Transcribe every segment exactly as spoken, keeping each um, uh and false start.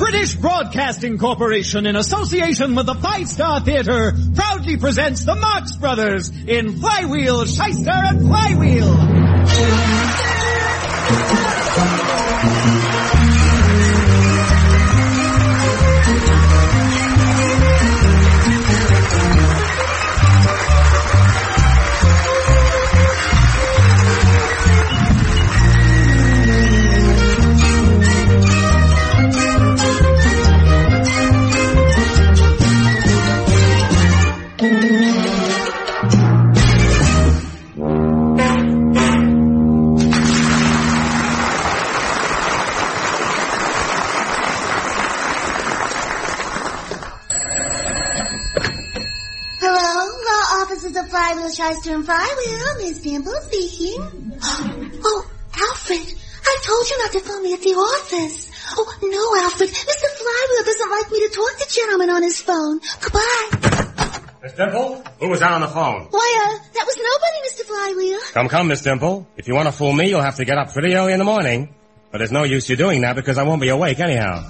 British Broadcasting Corporation, in association with the Five Star Theater, proudly presents the Marx Brothers in Flywheel, Shyster, and Flywheel. Flywheel, Shyster, and Flywheel. Miss Dimple speaking. Oh, Alfred, I told you not to phone me at the office. Oh, no, Alfred. Mister Flywheel doesn't like me to talk to gentlemen on his phone. Goodbye. Miss Dimple, who was out on the phone? Why, uh, that was nobody, Mister Flywheel. Come, come, Miss Dimple. If you want to fool me, you'll have to get up pretty early in the morning. But there's no use you doing that because I won't be awake anyhow.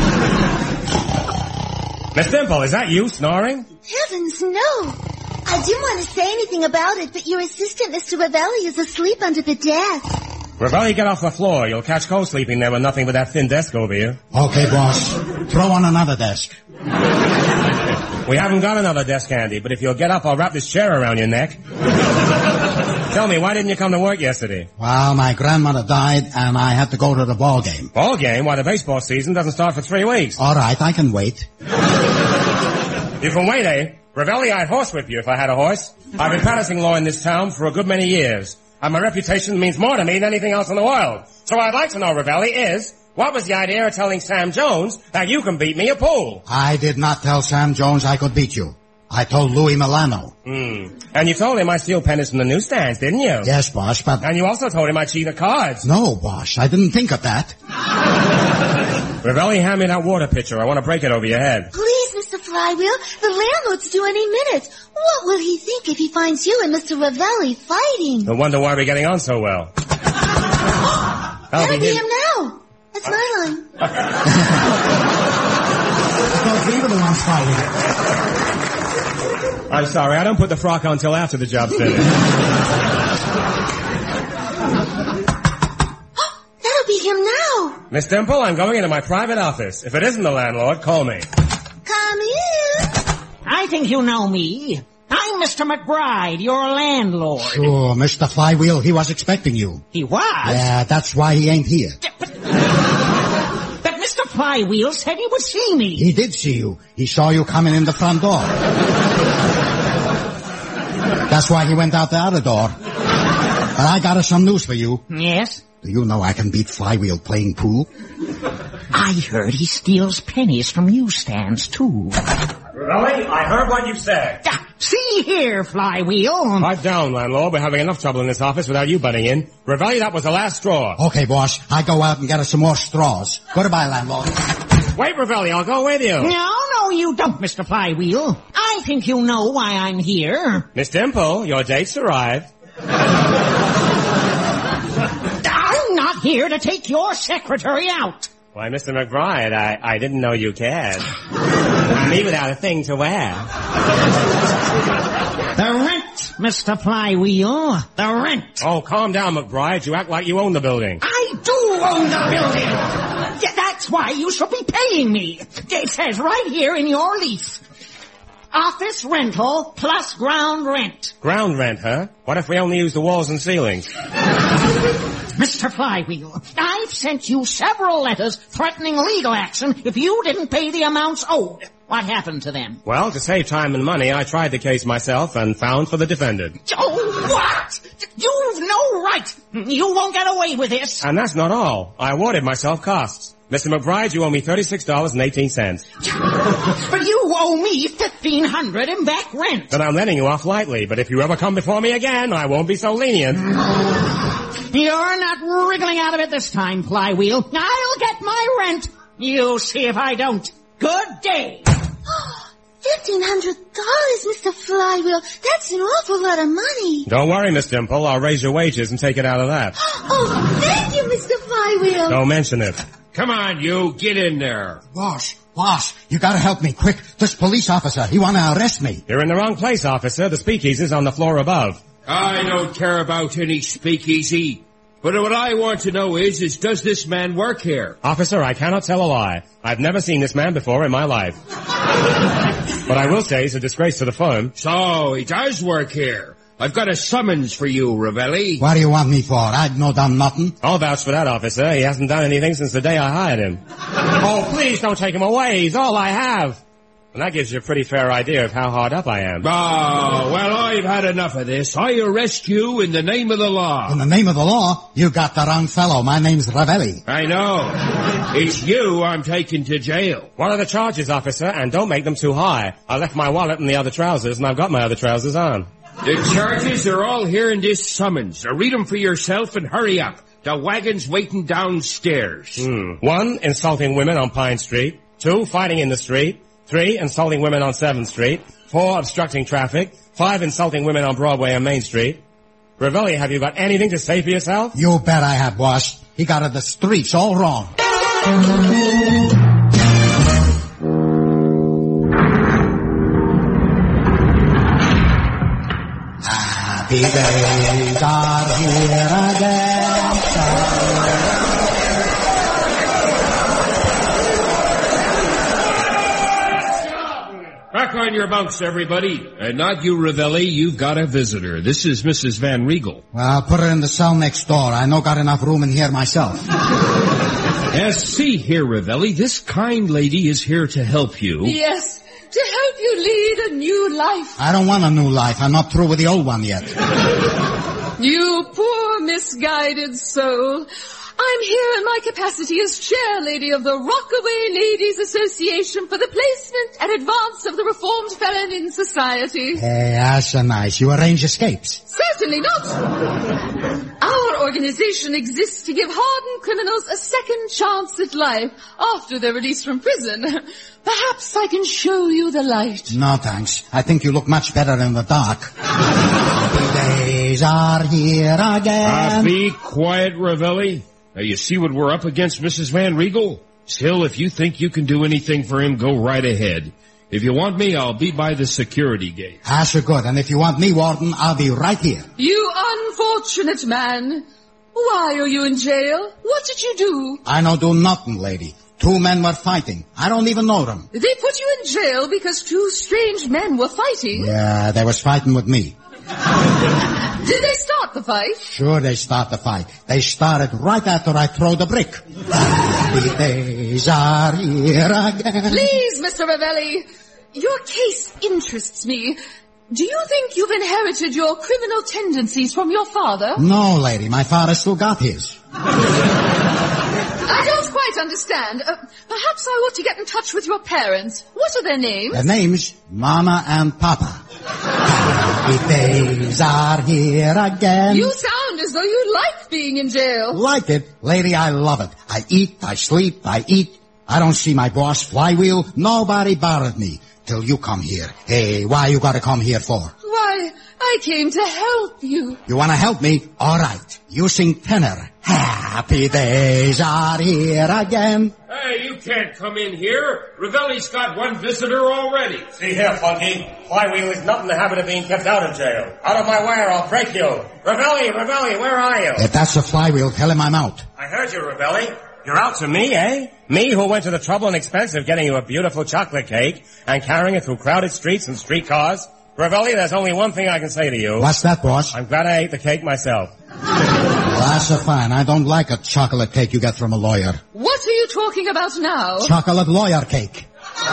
Miss Dimple, is that you snoring? Heavens, no. I didn't want to say anything about it, but your assistant, Mister Ravelli, is asleep under the desk. Ravelli, get off the floor. You'll catch cold sleeping there with nothing but that thin desk over you. Okay, boss. Throw on another desk. We haven't got another desk handy, but if you'll get up, I'll wrap this chair around your neck. Tell me, why didn't you come to work yesterday? Well, my grandmother died, and I had to go to the ball game. Ball game? Why, the baseball season doesn't start for three weeks. All right, I can wait. You can wait, eh? Ravelli, I'd horsewhip you if I had a horse. I've been practicing law in this town for a good many years, and my reputation means more to me than anything else in the world. So I'd like to know, Ravelli, is, what was the idea of telling Sam Jones that you can beat me at pool? I did not tell Sam Jones I could beat you. I told Louis Milano. Hmm. And you told him I steal pennies from the newsstands, didn't you? Yes, boss, but... And you also told him I cheat at cards. No, boss, I didn't think of that. Ravelli, hand me that water pitcher. I want to break it over your head. Please, Mister Flywheel, the landlord's due any minute. What will he think if he finds you and Mister Ravelli fighting? No wonder why we're getting on so well. That'll be, be him. him now. That's uh, my line. I'm sorry, I don't put the frock on till after the job's finished. That'll be him now. Miss Dimple, I'm going into my private office. If it isn't the landlord, call me. Come in. I think you know me. I'm Mister McBride, your landlord. Sure, Mister Flywheel, he was expecting you. He was? Yeah, that's why he ain't here. But, but Mister Flywheel said he would see me. He did see you. He saw you coming in the front door. That's why he went out the other door. But I got us some news for you. Yes? Do you know I can beat Flywheel playing pool? I heard he steals pennies from newsstands, too. Really? I heard what you said. Uh, see here, Flywheel. Pipe down, landlord. We're having enough trouble in this office without you butting in. Ravelli, that was the last straw. Okay, boss. I go out and get us some more straws. Goodbye, landlord. Wait, Ravelli, I'll go with you. No, no, you don't, Mister Flywheel. I think you know why I'm here. Miss Dimple, your date's arrived. I'm not here to take your secretary out. Why, Mister McBride, I, I didn't know you cared. Me without a thing to wear. The rent, Mister Flywheel. The rent. Oh, calm down, McBride. You act like you own the building. I do own the building. That's why you should be paying me. It says right here in your lease. Office rental plus ground rent. Ground rent, huh? What if we only use the walls and ceilings? Mister Flywheel, I've sent you several letters threatening legal action if you didn't pay the amounts owed. What happened to them? Well, to save time and money, I tried the case myself and found for the defendant. Oh, what? You've no right. You won't get away with this. And that's not all. I awarded myself costs. Mister McBride, you owe me thirty-six dollars and eighteen cents. But you owe me fifteen hundred dollars in back rent. Then I'm letting you off lightly, but if you ever come before me again, I won't be so lenient. You're not wriggling out of it this time, Flywheel. I'll get my rent. You see if I don't. Good day. Fifteen hundred dollars, Mister Flywheel. That's an awful lot of money. Don't worry, Miss Dimple. I'll raise your wages and take it out of that. Oh, thank you, Mister Flywheel. Don't mention it. Come on, you. Get in there. Boss, boss, you gotta help me, quick. This police officer, he wanna arrest me. You're in the wrong place, officer. The speakeasy's on the floor above. I don't care about any speakeasy. But what I want to know is, is does this man work here? Officer, I cannot tell a lie. I've never seen this man before in my life. But I will say he's a disgrace to the firm. So, he does work here. I've got a summons for you, Ravelli. What do you want me for? I've no done nothing. I'll vouch for that, officer. He hasn't done anything since the day I hired him. Oh, please don't take him away. He's all I have. And that gives you a pretty fair idea of how hard up I am. Oh, well, I've had enough of this. I arrest you in the name of the law. In the name of the law? You got the wrong fellow. My name's Ravelli. I know. It's you I'm taking to jail. What are the charges, officer? And don't make them too high. I left my wallet in the other trousers, and I've got my other trousers on. The charges are all here in this summons. So read them for yourself and hurry up. The wagon's waiting downstairs. Hmm. One, insulting women on Pine Street. Two, fighting in the street. Three, insulting women on seventh Street. Four, obstructing traffic. Five, insulting women on Broadway and Main Street. Ravelli, have you got anything to say for yourself? You bet I have, boss. He got the streets all wrong. Happy days are here again. Back on your bunks, everybody. And not you, Ravelli. You've got a visitor. This is Missus Van Riegel. Well, put her in the cell next door. I no got enough room in here myself. Yes, see here, Ravelli. This kind lady is here to help you. Yes, to help you lead a new life. I don't want a new life. I'm not through with the old one yet. You poor misguided soul. I'm here in my capacity as chair lady of the Rockaway Ladies Association for the placement and advance of the reformed felon in society. Hey, that's so nice. You arrange escapes. Certainly not. Our organization exists to give hardened criminals a second chance at life after they're released from prison. Perhaps I can show you the light. No, thanks. I think you look much better in the dark. Happy days are here again. Uh, be quiet, Ravelli. Now, you see what we're up against, Missus Van Riegel? Still, if you think you can do anything for him, go right ahead. If you want me, I'll be by the security gate. Ah, so good. And if you want me, Warden, I'll be right here. You unfortunate man. Why are you in jail? What did you do? I no do nothing, lady. Two men were fighting. I don't even know them. They put you in jail because two strange men were fighting? Yeah, they was fighting with me. Did they start the fight? Sure they start the fight. They started right after I throw the brick. Happy days are here again. Please, Mister Ravelli, your case interests me. Do you think you've inherited your criminal tendencies from your father? No, lady, my father still got his. I don't quite understand. Uh, perhaps I ought to get in touch with your parents. What are their names? Their names, Mama and Papa. Happy days are here again. You sound as though you like being in jail. Like it? Lady, I love it. I eat, I sleep, I eat. I don't see my boss Flywheel. Nobody bothered me. Till you come here. Hey, why you gotta come here for? Why, I came to help you. You wanna help me? All right. You sing tenor. Happy days are here again. Hey, you can't come in here. Ravelli's got one visitor already. See here, Funky. Flywheel is not in the habit of being kept out of jail. Out of my way or I'll break you. Ravelli, Ravelli, where are you? If that's a Flywheel, tell him I'm out. I heard you, Ravelli. You're out to me, eh? Me who went to the trouble and expense of getting you a beautiful chocolate cake and carrying it through crowded streets and streetcars. Ravelli, there's only one thing I can say to you. What's that, boss? I'm glad I ate the cake myself. Well, that's a fine. I don't like a chocolate cake you get from a lawyer. What are you talking about now? Chocolate lawyer cake.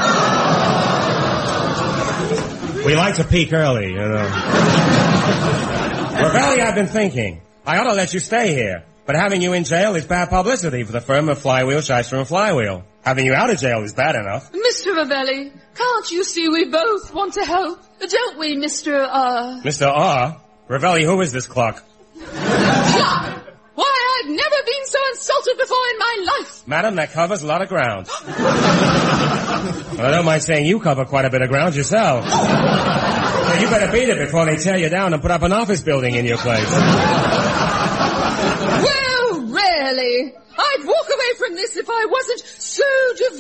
We like to peak early, you know. Ravelli, I've been thinking. I ought to let you stay here. But having you in jail is bad publicity for the firm of Flywheel, Shyster and Flywheel. Having you out of jail is bad enough. Mister Ravelli, can't you see we both want to help? Don't we, Mister Uh... Mister R? Ravelli, who is this clock? Clock? Why, I've never been so insulted before in my life. Madam, that covers a lot of ground. Well, I don't mind saying you cover quite a bit of ground yourself. So you better beat it before they tear you down and put up an office building in your place. Well, really, I'd walk away from this if I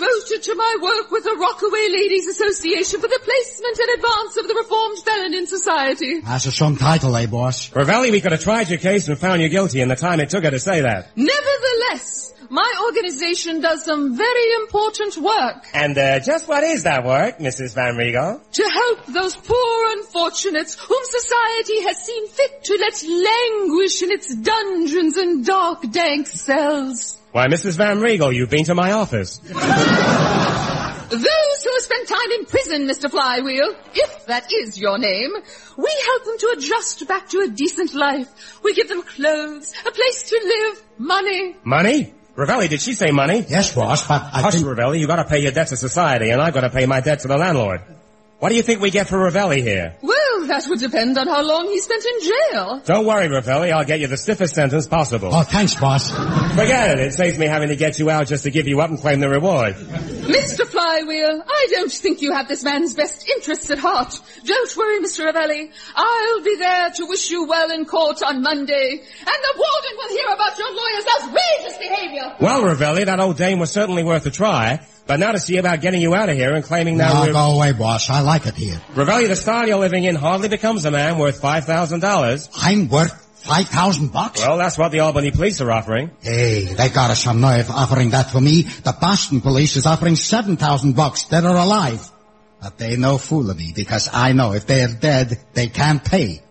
devoted to my work with the Rockaway Ladies Association for the placement and advance of the reformed felon in society. That's some title, eh, boss? Ravelli, we could have tried your case and found you guilty in the time it took her to say that. Nevertheless, my organization does some very important work. And uh, just what is that work, Missus Van Riegel? To help those poor unfortunates whom society has seen fit to let languish in its dungeons and dark, dank cells. Why, Missus Van Riegel, you've been to my office. Those who have spent time in prison, Mister Flywheel, if that is your name, we help them to adjust back to a decent life. We give them clothes, a place to live, money. Money? Ravelli, did she say money? Yes, boss, but I Hush, think... Ravelli, you gotta pay your debt to society, and I've gotta pay my debt to the landlord. What do you think we get for Ravelli here? Well, that would depend on how long he spent in jail. Don't worry, Ravelli, I'll get you the stiffest sentence possible. Oh, thanks, boss. Forget it, it saves me having to get you out just to give you up and claim the reward. Mister Flywheel, I don't think you have this man's best interests at heart. Don't worry, Mister Ravelli. I'll be there to wish you well in court on Monday, and the warden will hear about your lawyer's outrageous behavior. Well, Ravelli, that old dame was certainly worth a try. But now to see about getting you out of here and claiming that No, we're... go away, boss. I like it here. Ravelli, the style you're living in hardly becomes a man worth five thousand dollars. I'm worth five thousand bucks? Well, that's what the Albany police are offering. Hey, they got us some nerve offering that for me. The Boston police is offering seven thousand bucks dead or alive. But they no fool of me because I know if they're dead, they can't pay.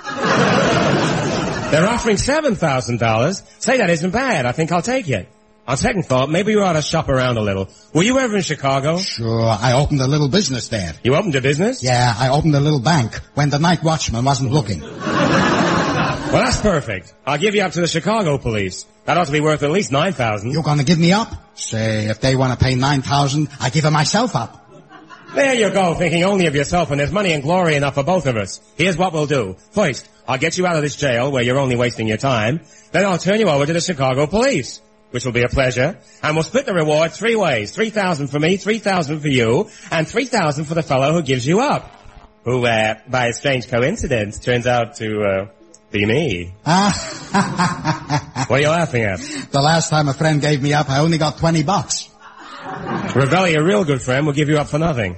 They're offering seven thousand dollars. Say, that isn't bad. I think I'll take it. On second thought, maybe you ought to shop around a little. Were you ever in Chicago? Sure, I opened a little business there. You opened a business? Yeah, I opened a little bank when the night watchman wasn't looking. Well, that's perfect. I'll give you up to the Chicago police. That ought to be worth at least nine thousand dollars. You gonna give me up? Say, if they want to pay nine thousand dollars, I give it myself up. There you go, thinking only of yourself, and there's money and glory enough for both of us. Here's what we'll do. First, I'll get you out of this jail where you're only wasting your time. Then I'll turn you over to the Chicago police, which will be a pleasure. And we'll split the reward three ways. three thousand for me, three thousand for you, and three thousand for the fellow who gives you up. Who, uh, by a strange coincidence, turns out to, uh, be me. What are you laughing at? The last time a friend gave me up, I only got twenty bucks. Ravelli, a real good friend, will give you up for nothing.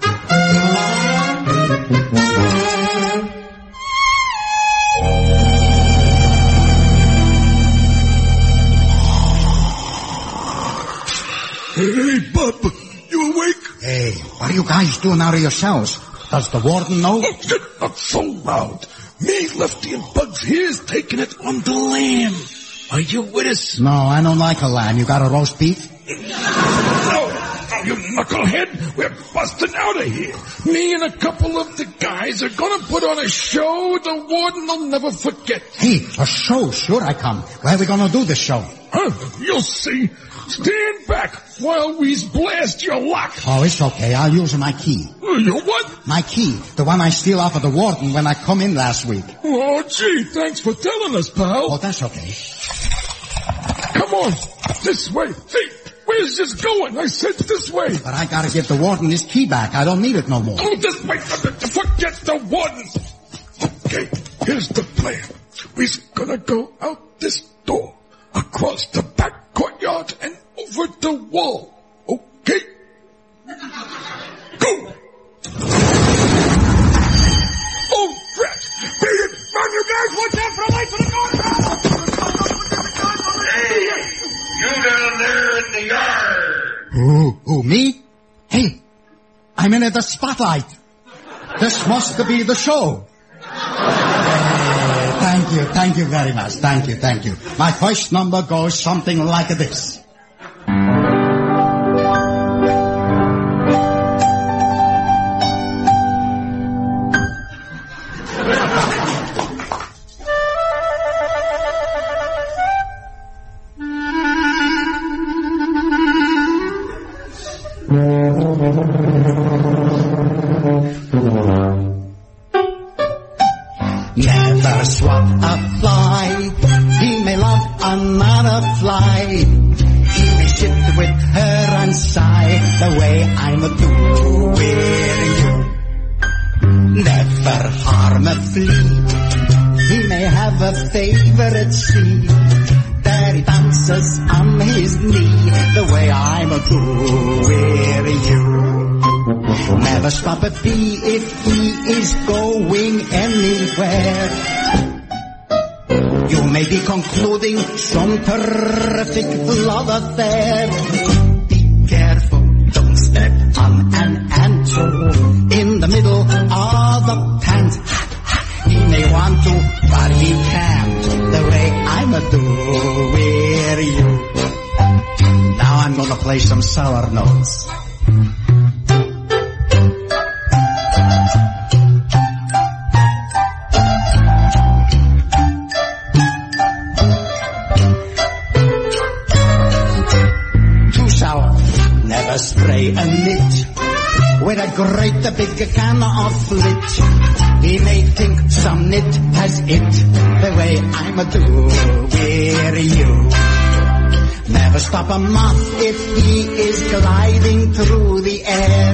Hey, Bub, you awake? Hey, what are you guys doing out of your cells? Does the warden know? Oh, not so loud. Me, Lefty, and Bugs here's taking it on the lamb. Are you with us? No, I don't like a lamb. You got a roast beef? Oh, you knucklehead. We're busting out of here. Me and a couple of the guys are gonna put on a show the warden will never forget. Hey, a show, sure I come. Where are we gonna do this show? Huh? You'll see. Stand back while we blast your lock. Oh, it's okay. I'll use my key. Your what? My key. The one I steal off of the warden when I come in last week. Oh, gee, thanks for telling us, pal. Oh, that's okay. Come on, this way. Hey, where's this going? I said this way. But I gotta give the warden his key back. I don't need it no more. Oh, this way. Forget the warden. Okay, here's the plan. We're gonna go out this door, across the back courtyard, and over the wall. Okay? Go! Oh, drat! Beat it! Run, you guys! Watch out for the lights on the door! Hey, you down there in the yard! Who? Who, me? Hey, I'm in at the spotlight. This must be the show. Hey, thank you, thank you very much. Thank you, thank you. My first number goes something like this. Never swat a fly. He may love another fly. He may sit with her and sigh the way I'm doing you. Never harm a flea. He may have a favorite seed that he dances on his knee, the way I'm a do with you. Never stop a bee if he is going anywhere. You may be concluding some terrific love affair. Be careful, don't step on an ant in the middle of the pants. He may want to, but he can't, the way I'm a do with you. Now I'm gonna play some sour notes. Too sour, never spray a knit with a great big can of flit. He may think some knit has it, the way I'm a do with you. Never stop a moth if he is gliding through the air.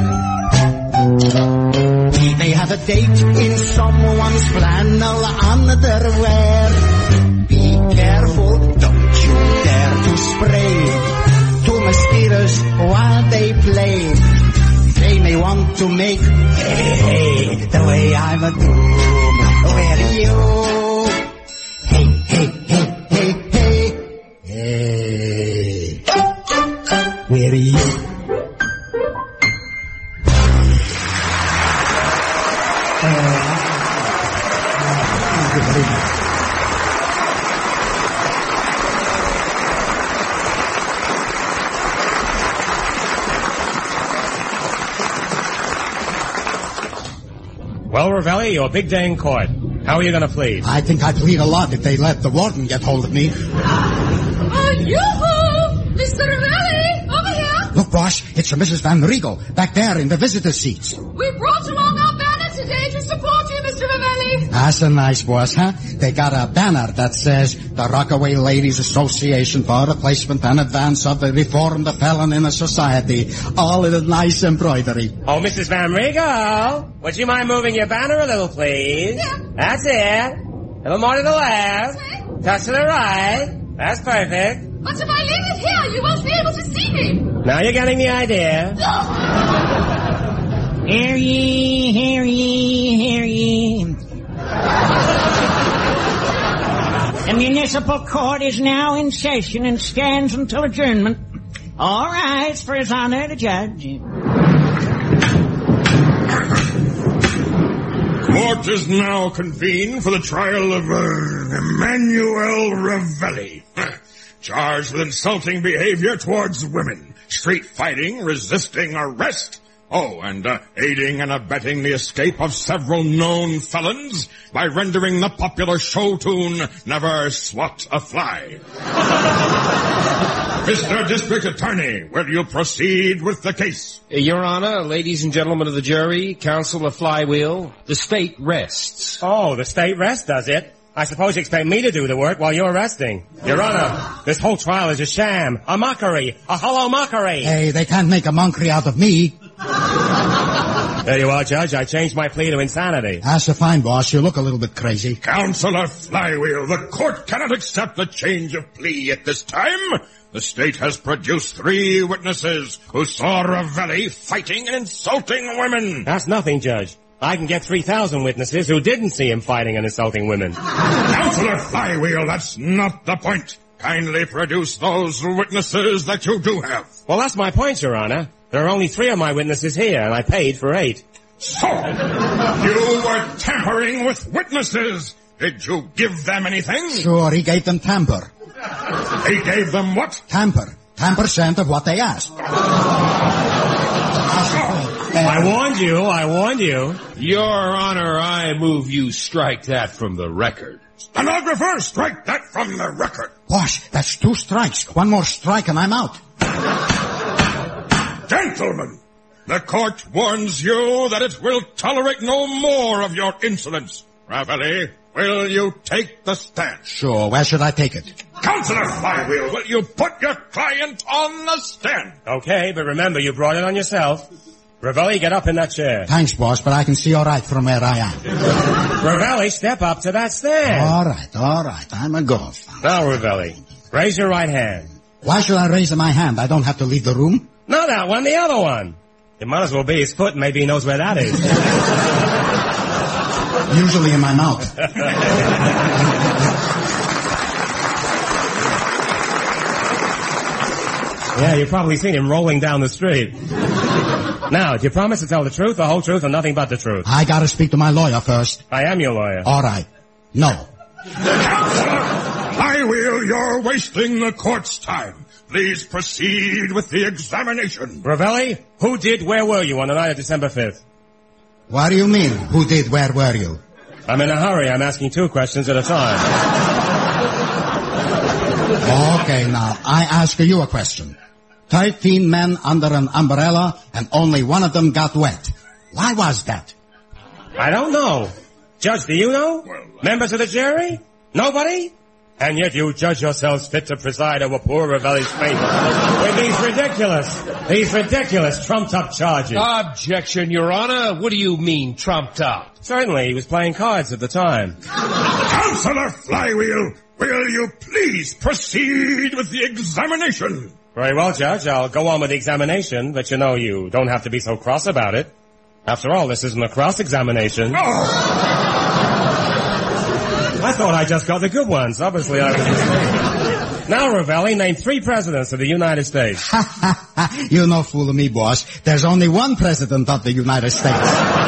He may have a date in someone's flannel underwear. Be careful, don't you dare to spray two mosquitoes while they play. They may want to make hey, hey, the way I'm a doom. Where are you? Hey, hey, hey, hey, hey. Hey. Where are you? Uh, thank you very much. Well, Ravelli, your big day in court. How are you going to plead? I think I'd plead a lot if they let the warden get hold of me. Oh, yoo-hoo! Mister Ravelli, over here! Look, Bosch, it's your Missus Van Riegel, back there in the visitor's seats. We brought along our banner today to support you, Mister Ravelli. That's a nice boss, huh? They got a banner that says the Rockaway Ladies Association for Replacement and Advance of the Reformed Felon in a Society. All in a nice embroidery. Oh, Missus Van Riegel, would you mind moving your banner a little, please? Yeah. That's it. A little more to the left. Okay. Touch to the right. That's perfect. But if I leave it here, you won't be able to see me. Now you're getting the idea. Hear ye, hear ye, hear ye. The municipal court is now in session and stands until adjournment. All rise for his honor the judge. Court is now convened for the trial of uh, Emmanuel Ravelli, charged with insulting behavior towards women, street fighting, resisting arrest, oh, and uh, aiding and abetting the escape of several known felons by rendering the popular show tune, Never Swat a Fly. Mister District Attorney, will you proceed with the case? Your Honor, ladies and gentlemen of the jury, counsel of Flywheel, the state rests. Oh, the state rest does it? I suppose you expect me to do the work while you're resting. Your Honor, this whole trial is a sham, a mockery, a hollow mockery. Hey, they can't make a mockery out of me. There you are, Judge. I changed my plea to insanity. That's a fine, boss. You look a little bit crazy. Counselor Flywheel, the court cannot accept the change of plea at this time. The state has produced three witnesses who saw Ravelli fighting and insulting women. That's nothing, Judge. I can get three thousand witnesses who didn't see him fighting and insulting women. Counselor Flywheel, that's not the point. Kindly produce those witnesses that you do have. Well, that's my point, Your Honor. There are only three of my witnesses here, and I paid for eight. So, you were tampering with witnesses. Did you give them anything? Sure, he gave them tamper. He gave them what? Tamper. Ten percent of what they asked. I warned you, I warned you. Your Honor, I move you strike that from the record. Stenographer, strike that from the record. Boss, that's two strikes. One more strike and I'm out. Gentlemen, the court warns you that it will tolerate no more of your insolence. Ravelli, will you take the stand? Sure, where should I take it? Counselor Flywheel, will you put your client on the stand? Okay, but remember, you brought it on yourself. Ravelli, get up in that chair. Thanks, boss, but I can see all right from where I am. Ravelli, step up to that stand. All right, all right. I'm a golf. Now, Ravelli, Raise your right hand. Why should I raise my hand? I don't have to leave the room. Not that one, the other one. It might as well be his foot, and maybe he knows where that is. Usually in my mouth. Yeah, you've probably seen him rolling down the street. Now, do you promise to tell the truth, the whole truth, and nothing but the truth? I gotta speak to my lawyer first. I am your lawyer. All right. No. Flywheel, you're wasting the court's time. Please proceed with the examination. Ravelli, who did, where were you on the night of December fifth? What do you mean, who did, where were you? I'm in a hurry. I'm asking two questions at a time. Okay, now, I ask you a question. Thirteen men under an umbrella, and only one of them got wet. Why was that? I don't know. Judge, do you know? Members of the jury? Nobody? And yet you judge yourselves fit to preside over poor Ravelli's fate with these ridiculous, these ridiculous trumped-up charges. Objection, Your Honor. What do you mean, trumped up? Certainly, he was playing cards at the time. Counselor Flywheel, will you please proceed with the examination? Very well, Judge. I'll go on with the examination, but you know you don't have to be so cross about it. After all, this isn't a cross-examination. Oh. I thought I just got the good ones. Obviously, I was mistaken. Now, Ravelli, name three presidents of the United States. You no fool me, boss. There's only one president of the United States.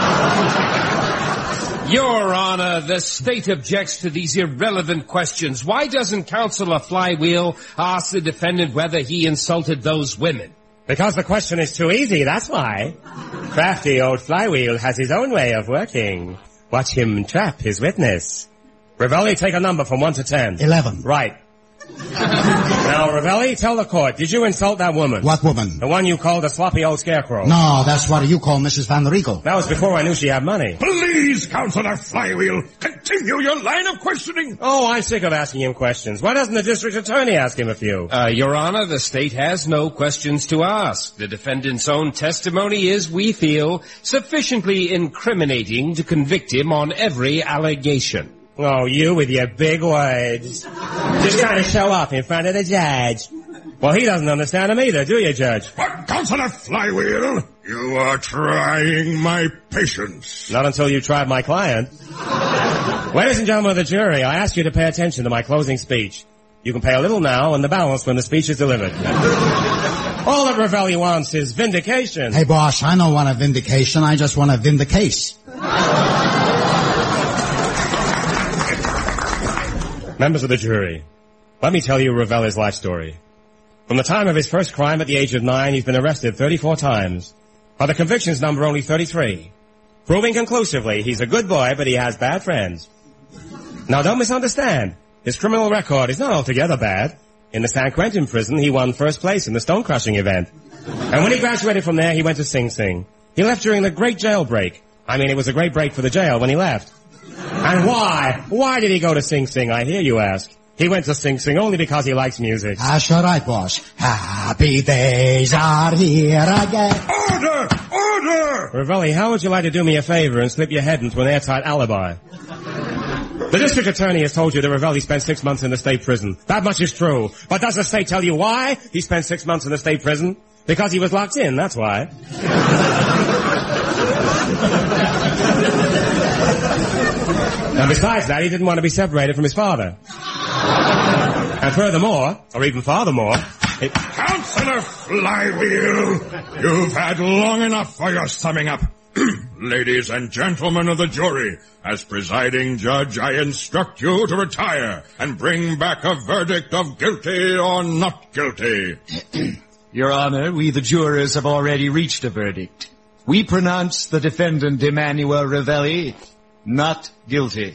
Your Honor, the state objects to these irrelevant questions. Why doesn't Counselor Flywheel ask the defendant whether he insulted those women? Because the question is too easy, that's why. Crafty old Flywheel has his own way of working. Watch him trap his witness. Ravelli, take a number from one to ten. Eleven. Right. Now, Ravelli, tell the court, did you insult that woman? What woman? The one you called a sloppy old scarecrow. No, that's what you call Missus Van Riegel. That was before I knew she had money. Please, Counselor Flywheel, continue your line of questioning. Oh, I'm sick of asking him questions. Why doesn't the district attorney ask him a few? Uh, Your Honor, the state has no questions to ask. The defendant's own testimony is, we feel, sufficiently incriminating to convict him on every allegation. Oh, you with your big words. Just trying to show off in front of the judge. Well, he doesn't understand them either, do you, Judge? But, Counselor Flywheel, you are trying my patience. Not until you tried my client. Ladies and gentlemen of the jury, I ask you to pay attention to my closing speech. You can pay a little now and the balance when the speech is delivered. All that Ravelli wants is vindication. Hey, boss, I don't want a vindication. I just want to win the case. Members of the jury, let me tell you Ravelli's life story. From the time of his first crime at the age of nine, he's been arrested thirty-four times. By the convictions number, only thirty-three. Proving conclusively he's a good boy, but he has bad friends. Now, don't misunderstand. His criminal record is not altogether bad. In the San Quentin prison, he won first place in the stone-crushing event. And when he graduated from there, he went to Sing Sing. He left during the great jailbreak. I mean, it was a great break for the jail when he left. And why? Why did he go to Sing Sing, I hear you ask? He went to Sing Sing only because he likes music. That's all right, boss. Happy days are here again. Order! Order! Ravelli, how would you like to do me a favor and slip your head into an airtight alibi? The district attorney has told you that Ravelli spent six months in the state prison. That much is true. But does the state tell you why he spent six months in the state prison? Because he was locked in, that's why. And besides that, he didn't want to be separated from his father. And furthermore, or even farthermore, it... Counselor Flywheel, you've had long enough for your summing up. Ladies and gentlemen of the jury, as presiding judge, I instruct you to retire and bring back a verdict of guilty or not guilty. Your Honor, we the jurors have already reached a verdict. We pronounce the defendant Emmanuel Ravelli not guilty.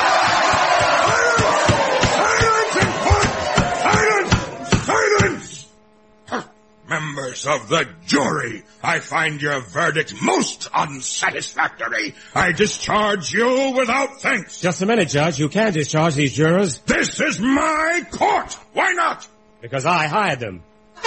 Silence in court! Silence! Silence! Huh. Members of the jury, I find your verdict most unsatisfactory. I discharge you without thanks. Just a minute, Judge. You can't discharge these jurors. This is my court. Why not? Because I hired them.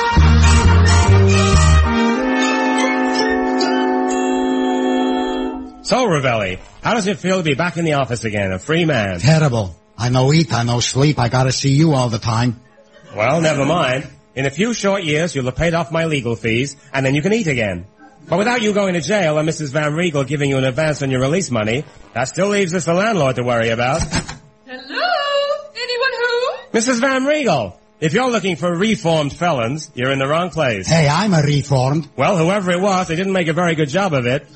So, Ravelli, how does it feel to be back in the office again, a free man? Terrible. I no eat, I no sleep, I gotta see you all the time. Well, never mind. In a few short years, you'll have paid off my legal fees, and then you can eat again. But without you going to jail and Missus Van Riegel giving you an advance on your release money, that still leaves us the landlord to worry about. Hello? Anyone who? Missus Van Riegel, if you're looking for reformed felons, you're in the wrong place. Hey, I'm a reformed. Well, whoever it was, they didn't make a very good job of it.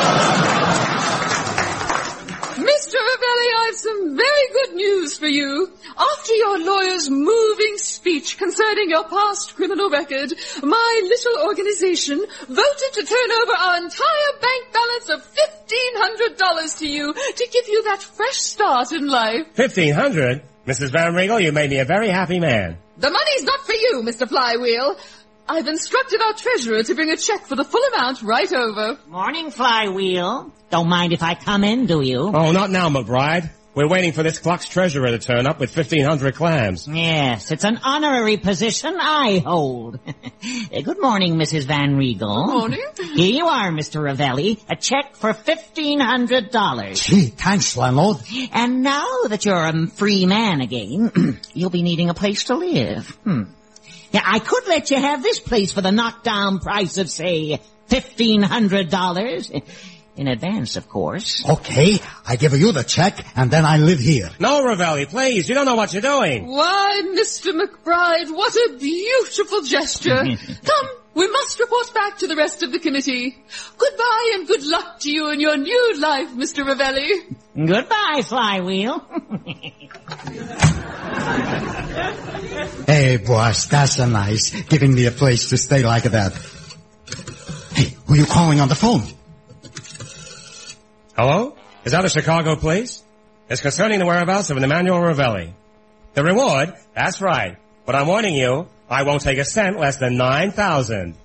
Mister Ravelli, I've some very good news for you. After your lawyer's moving speech concerning your past criminal record, my little organization voted to turn over our entire bank balance of fifteen hundred dollars to you to give you that fresh start in life. Fifteen hundred? Missus Van Riegel, you made me a very happy man. The money's not for you, Mister Flywheel. I've instructed our treasurer to bring a check for the full amount right over. Morning, Flywheel. Don't mind if I come in, do you? Oh, not now, McBride. We're waiting for this clock's treasurer to turn up with fifteen hundred clams. Yes, it's an honorary position I hold. Good morning, Missus Van Riegel. Good morning. Here you are, Mister Ravelli. A check for fifteen hundred dollars. Gee, thanks, landlord. And now that you're a free man again, you'll be needing a place to live. Hmm. Yeah, I could let you have this place for the knockdown price of, say, fifteen hundred dollars. In advance, of course. Okay, I give you the check, and then I live here. No, Ravelli, please. You don't know what you're doing. Why, Mister McBride, what a beautiful gesture. Come, we must report back to the rest of the committee. Goodbye and good luck to you in your new life, Mister Ravelli. Goodbye, Flywheel. Hey, boss, that's a nice, giving me a place to stay like that. Hey, who are you calling on the phone? Hello? Is that a Chicago police? It's concerning the whereabouts of Emmanuel Ravelli. The reward? That's right. But I'm warning you, I won't take a cent less than nine thousand.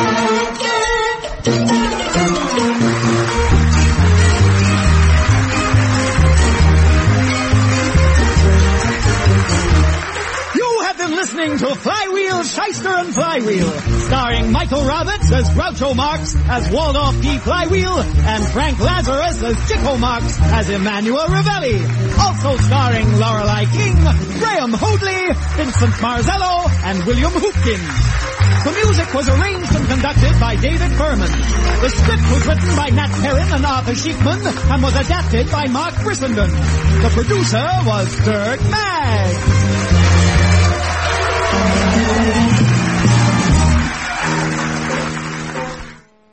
Listening to Flywheel, Shyster and Flywheel, starring Michael Roberts as Groucho Marx as Waldorf D. Flywheel, and Frank Lazarus as Chico Marx as Emmanuel Ravelli. Also starring Lorelei King, Graham Hoadley, Vincent Marzello, and William Hoopkins. The music was arranged and conducted by David Berman. The script was written by Nat Perrin and Arthur Sheikman and was adapted by Mark Brissenden. The producer was Dirk Magg.